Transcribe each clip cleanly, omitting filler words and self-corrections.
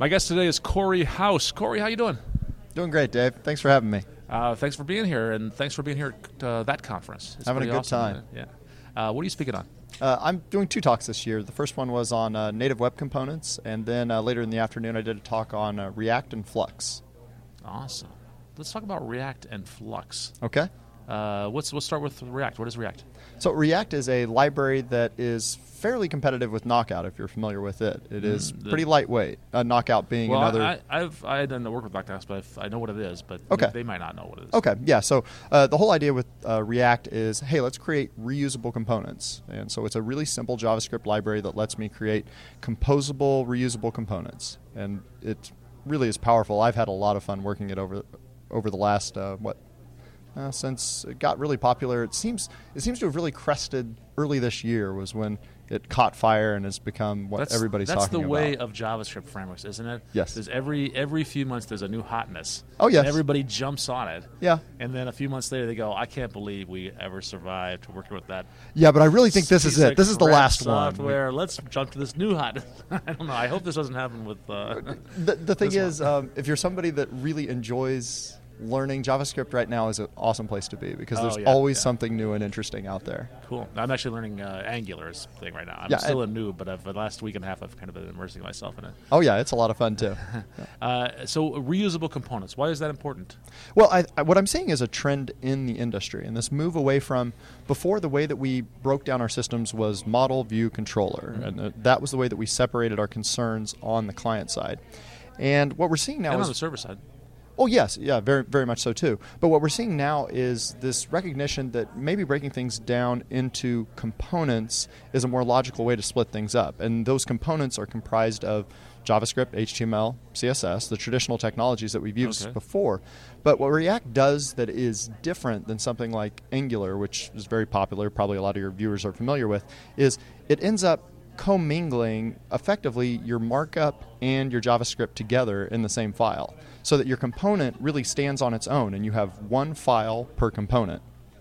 My guest today is Corey House. Corey, how you doing? Doing great, Dave. Thanks for having me. Thanks for being here, and thanks for being here at that conference. It's having a good awesome. time. Yeah. What are you speaking on? I'm doing 2 talks this year. The first one was on native web components, and then later in the afternoon I did a talk on React and Flux. Awesome. Let's talk about React and Flux. Okay. Let's start with React. What is React? So React is a library that is fairly competitive with Knockout, if you're familiar with it. It is pretty lightweight, Knockout being another... I didn't work with Knockout, but I know what it is, but okay. They might not know what it is. Okay, yeah. So the whole idea with React is, hey, let's create reusable components. And so it's a really simple JavaScript library that lets me create composable, reusable components. And it really is powerful. I've had a lot of fun working it over the last, since it got really popular. It seems to have really crested early this year was when it caught fire and has become what everybody's talking about. That's the way of JavaScript frameworks, isn't it? Yes. There's every few months there's a new hotness. Oh, yes. And everybody jumps on it. Yeah. And then a few months later they go, I can't believe we ever survived working with that. Yeah, but I really think this is it. This is the last software. Let's jump to this new hotness. I don't know. I hope this doesn't happen with... The thing is, if you're somebody that really enjoys... learning JavaScript right now is an awesome place to be because there's always something new and interesting out there. Cool. I'm actually learning Angular's thing right now. I'm still a noob, but for the last week and a half I've kind of been immersing myself in it. Oh yeah, it's a lot of fun too. So reusable components, why is that important? Well, what I'm seeing is a trend in the industry, and this move away from before the way that we broke down our systems was model, view, controller, and that was the way that we separated our concerns on the client side. And what we're seeing now and is on the server side. Oh, yes. Yeah, very, very much so, too. But what we're seeing now is this recognition that maybe breaking things down into components is a more logical way to split things up. And those components are comprised of JavaScript, HTML, CSS, the traditional technologies that we've used before. But what React does that is different than something like Angular, which is very popular, probably a lot of your viewers are familiar with, is it ends up commingling effectively your markup and your JavaScript together in the same file so that your component really stands on its own and you have one file per component,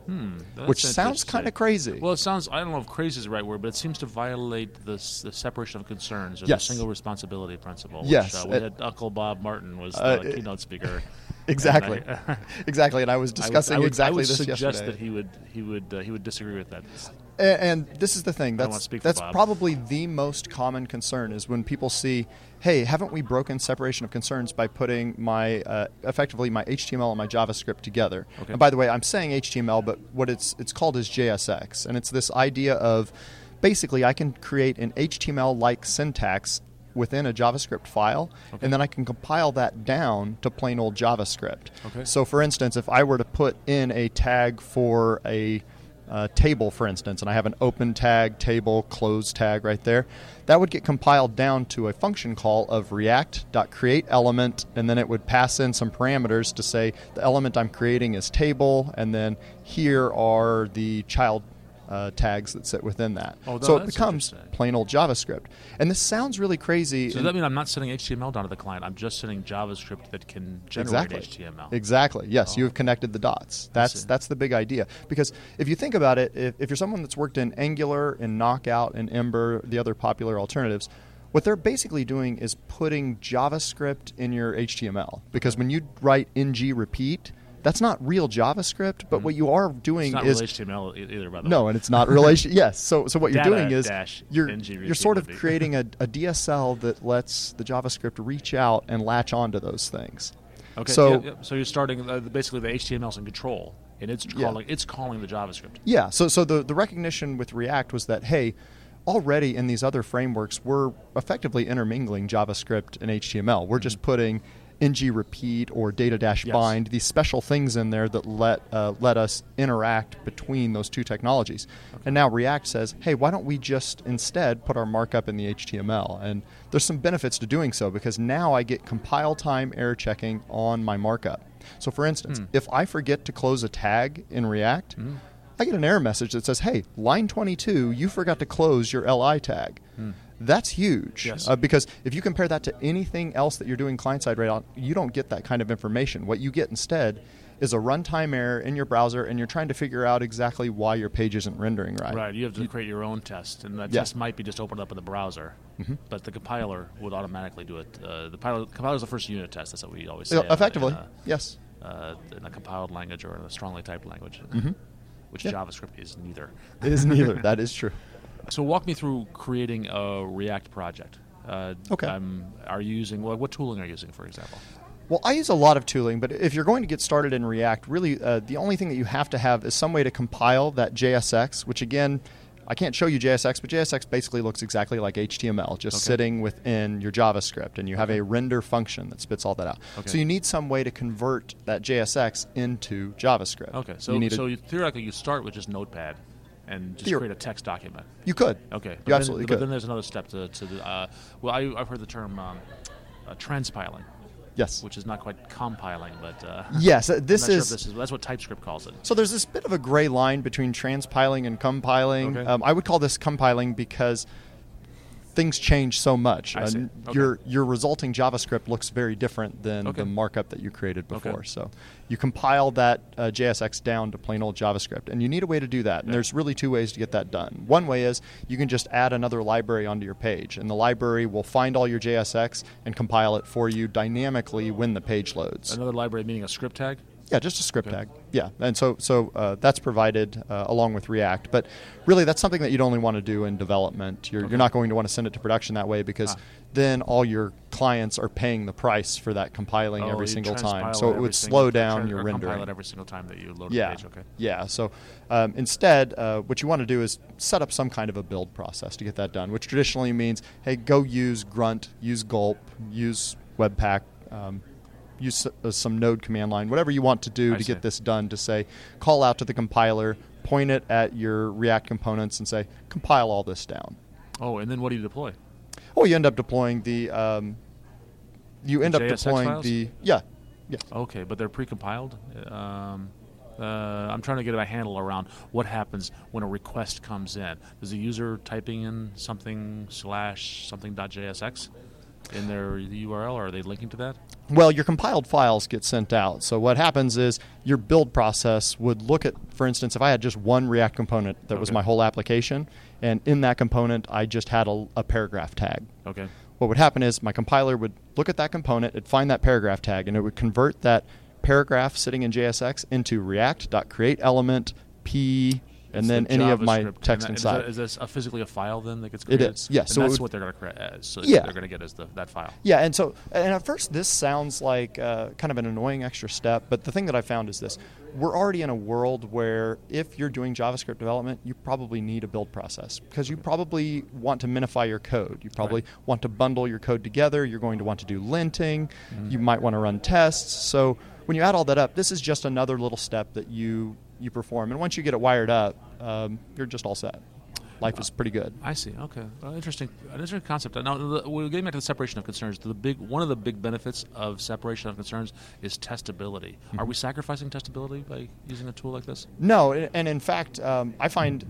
which sounds kind of crazy. Well, it sounds, I don't know if crazy is the right word, but it seems to violate the separation of concerns or the single responsibility principle. Yes. Which, we had Uncle Bob Martin was the keynote speaker. Exactly. Exactly. And I was discussing exactly this yesterday. I would suggest that he would disagree with that. And this is the thing. That's probably the most common concern is when people see, hey, haven't we broken separation of concerns by putting my effectively my HTML and my JavaScript together? Okay. And by the way, I'm saying HTML, but what it's called is JSX, and it's this idea of basically I can create an HTML-like syntax within a JavaScript file, and then I can compile that down to plain old JavaScript. Okay. So, for instance, if I were to put in a tag for a table, for instance, and I have an open tag, table, close tag right there, that would get compiled down to a function call of react.createElement, and then it would pass in some parameters to say the element I'm creating is table, and then here are the child tags that sit within that. So it becomes plain old JavaScript. And this sounds really crazy. So does that mean I'm not sending HTML down to the client? I'm just sending JavaScript that can generate HTML. Exactly. Yes, you have connected the dots. That's the big idea. Because if you think about it, if you're someone that's worked in Angular, in Knockout, in Ember, the other popular alternatives, what they're basically doing is putting JavaScript in your HTML. Because when you write ng repeat, that's not real JavaScript, but what you are doing is... It's not real HTML either, by the way. No, and it's not real HTML. Yes, so what you're doing is you're sort of creating a DSL that lets the JavaScript reach out and latch onto those things. Okay, so you're starting, basically the HTML's in control, and it's calling the JavaScript. Yeah, so the recognition with React was that, hey, already in these other frameworks, we're effectively intermingling JavaScript and HTML. We're just putting ng repeat or data-bind, these special things in there that let us interact between those two technologies. Okay. And now React says, hey, why don't we just instead put our markup in the HTML? And there's some benefits to doing so because now I get compile time error checking on my markup. So for instance, if I forget to close a tag in React, I get an error message that says, hey, line 22, you forgot to close your LI tag. That's huge because if you compare that to anything else that you're doing client-side right now, you don't get that kind of information. What you get instead is a runtime error in your browser, and you're trying to figure out exactly why your page isn't rendering right. Right. You have to create your own test, and that test might be just opened up in the browser, but the compiler would automatically do it. The compiler is the first unit test. That's what we always say. Effectively, yes. In a compiled language or in a strongly typed language, which JavaScript is neither. It is neither. That is true. So walk me through creating a React project. Okay. Are you using what tooling are you using, for example? Well, I use a lot of tooling, but if you're going to get started in React, really the only thing that you have to have is some way to compile that JSX, which again, I can't show you JSX, but JSX basically looks exactly like HTML, just sitting within your JavaScript, and you have a render function that spits all that out. So you need some way to convert that JSX into JavaScript. Okay, so theoretically you start with just Notepad and just create a text document. You could. Okay. You absolutely could. But then there's another step to the I've heard the term transpiling. Yes. Which is not quite compiling, but yes, that's what TypeScript calls it. So there's this bit of a gray line between transpiling and compiling. Okay. I would call this compiling because things change so much. Your resulting JavaScript looks very different than the markup that you created before. Okay. So you compile that JSX down to plain old JavaScript, and you need a way to do that. And there's really two ways to get that done. One way is you can just add another library onto your page, and the library will find all your JSX and compile it for you dynamically when the page loads. Another library meaning a script tag? Yeah, just a script tag. Yeah, and so that's provided along with React. But really, that's something that you'd only want to do in development. You're not going to want to send it to production that way because then all your clients are paying the price for that compiling every single time. So it would slow down your rendering. Compile it every single time that you load a page. Okay. Yeah. So instead, what you want to do is set up some kind of a build process to get that done, which traditionally means, hey, go use Grunt, use Gulp, use Webpack. Use some node command line, whatever you want to do to get this done, to say, call out to the compiler, point it at your React components and say, compile all this down. Oh, and then what do you deploy? Oh, you end up deploying the files? Yeah. Okay, but they're precompiled? I'm trying to get a handle around what happens when a request comes in. Is the user typing in something/something.jsx in their URL, or are they linking to that? Well, your compiled files get sent out. So what happens is your build process would look at, for instance, if I had just one React component that was my whole application, and in that component I just had a paragraph tag. Okay. What would happen is my compiler would look at that component, it'd find that paragraph tag, and it would convert that paragraph sitting in JSX into React.createElement P, and then any of my text inside. Is this physically a file then that gets created? It is, yes. And that's what they're going to create. So they're going to get as that file. Yeah, and at first this sounds like kind of an annoying extra step, but the thing that I found is this. We're already in a world where if you're doing JavaScript development, you probably need a build process because you probably want to minify your code. You probably want to bundle your code together. You're going to want to do linting. You might want to run tests. So when you add all that up, this is just another little step that you perform. And once you get it wired up, you're just all set. Life is pretty good. I see. Okay. Well, interesting concept. Now, we're getting back to the separation of concerns. One of the big benefits of separation of concerns is testability. Are we sacrificing testability by using a tool like this? No, and in fact, I find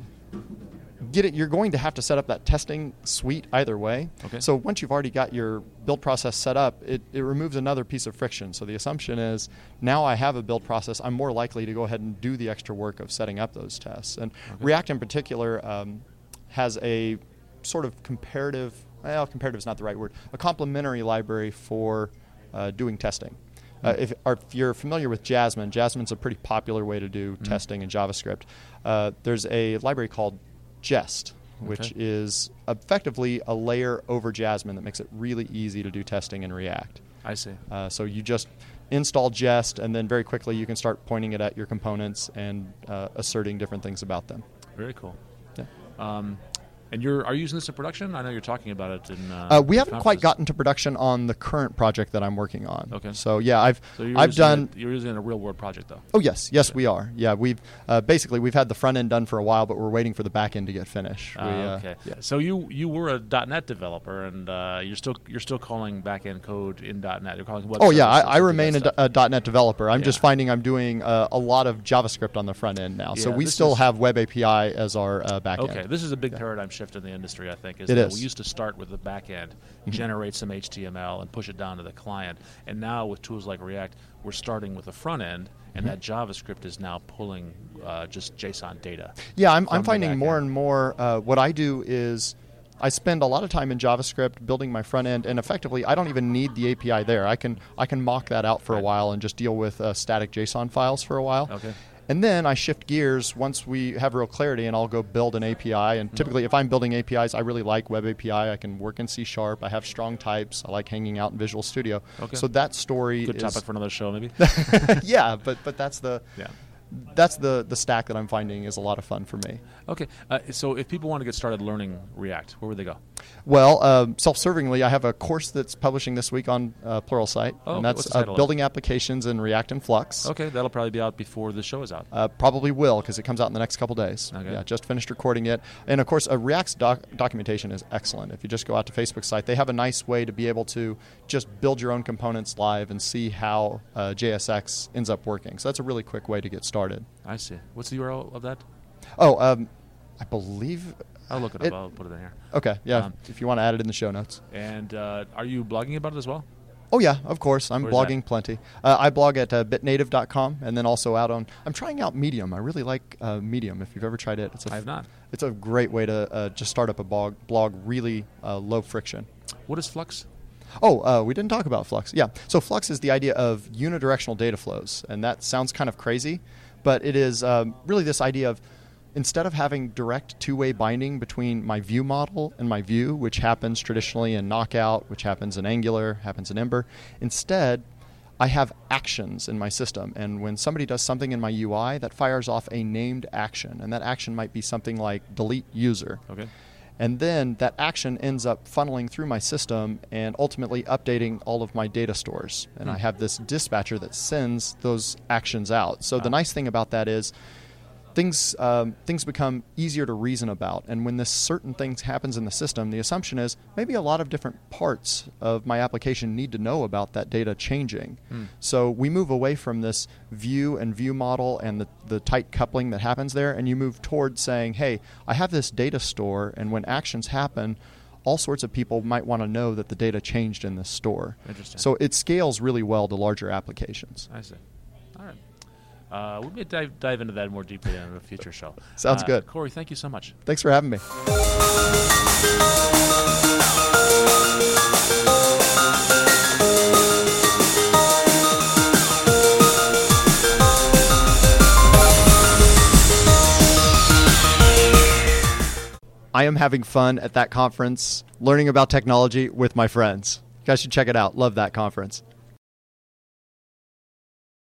you're going to have to set up that testing suite either way. Okay. So once you've already got your build process set up, it removes another piece of friction. So the assumption is now I have a build process, I'm more likely to go ahead and do the extra work of setting up those tests. And React in particular has a sort of comparative is not the right word, a complementary library for doing testing. If you're familiar with Jasmine, Jasmine's a pretty popular way to do testing in JavaScript. There's a library called Jest, which is effectively a layer over Jasmine that makes it really easy to do testing in React. I see. So you just install Jest, and then very quickly you can start pointing it at your components and asserting different things about them. Very cool. Yeah. And are you using this in production? I know you're talking about it in. We haven't quite gotten to production on the current project that I'm working on. Okay. So yeah, you're using it in a real world project though. Oh yes, we are. Yeah, we've had the front end done for a while, but we're waiting for the back end to get finished. Okay. Yeah. So you were a .NET developer, and you're still calling back end code in .NET. You're calling web. Oh yeah, I remain a .NET developer. I'm just finding I'm doing a lot of JavaScript on the front end now. So we still have Web API as our back end. Okay, this is a big paradigm shift shift in the industry, I think. It is. We used to start with the back end, generate some HTML, and push it down to the client. And now with tools like React, we're starting with the front end, and that JavaScript is now pulling just JSON data. Yeah, I'm finding more and more what I do is I spend a lot of time in JavaScript building my front end, and effectively I don't even need the API there. I can mock that out for a while and just deal with static JSON files for a while. Okay. And then I shift gears once we have real clarity, and I'll go build an API. And typically, if I'm building APIs, I really like Web API. I can work in C#. I have strong types. I like hanging out in Visual Studio. Okay. So that story Good topic for another show, maybe. Yeah, but that's the stack that I'm finding is a lot of fun for me. Okay, so if people want to get started learning React, where would they go? Well, self-servingly, I have a course that's publishing this week on Pluralsight, and that's building applications in React and Flux. Okay, that'll probably be out before the show is out. Probably will, because it comes out in the next couple days. Okay. Yeah, just finished recording it. And of course, React's documentation is excellent. If you just go out to Facebook's site, they have a nice way to be able to just build your own components live and see how JSX ends up working. So that's a really quick way to get started. I see. What's the URL of that? Oh, I believe... I'll look it up. I'll put it in here. Okay, yeah, if you want to add it in the show notes. And are you blogging about it as well? Oh, yeah, of course. I'm blogging plenty. I blog at bitnative.com, and then also I'm trying out Medium. I really like Medium. If you've ever tried it, I have not. It's a great way to just start up a blog really low friction. What is Flux? Oh, we didn't talk about Flux. Yeah, so Flux is the idea of unidirectional data flows, and that sounds kind of crazy, but it is really this idea of instead of having direct two-way binding between my view model and my view, which happens traditionally in Knockout, which happens in Angular, happens in Ember, instead I have actions in my system. And when somebody does something in my UI, that fires off a named action. And that action might be something like delete user. Okay. And then that action ends up funneling through my system and ultimately updating all of my data stores. And I have this dispatcher that sends those actions out. So the nice thing about that is things become easier to reason about. And when this certain things happens in the system, the assumption is maybe a lot of different parts of my application need to know about that data changing. So we move away from this view and view model and the tight coupling that happens there, and you move towards saying, hey, I have this data store, and when actions happen, all sorts of people might want to know that the data changed in this store. Interesting. So it scales really well to larger applications. I see. All right. We may dive into that more deeply in a future show. Sounds good. Corey, thank you so much. Thanks for having me. I am having fun at that conference, learning about technology with my friends. You guys should check it out. Love that conference.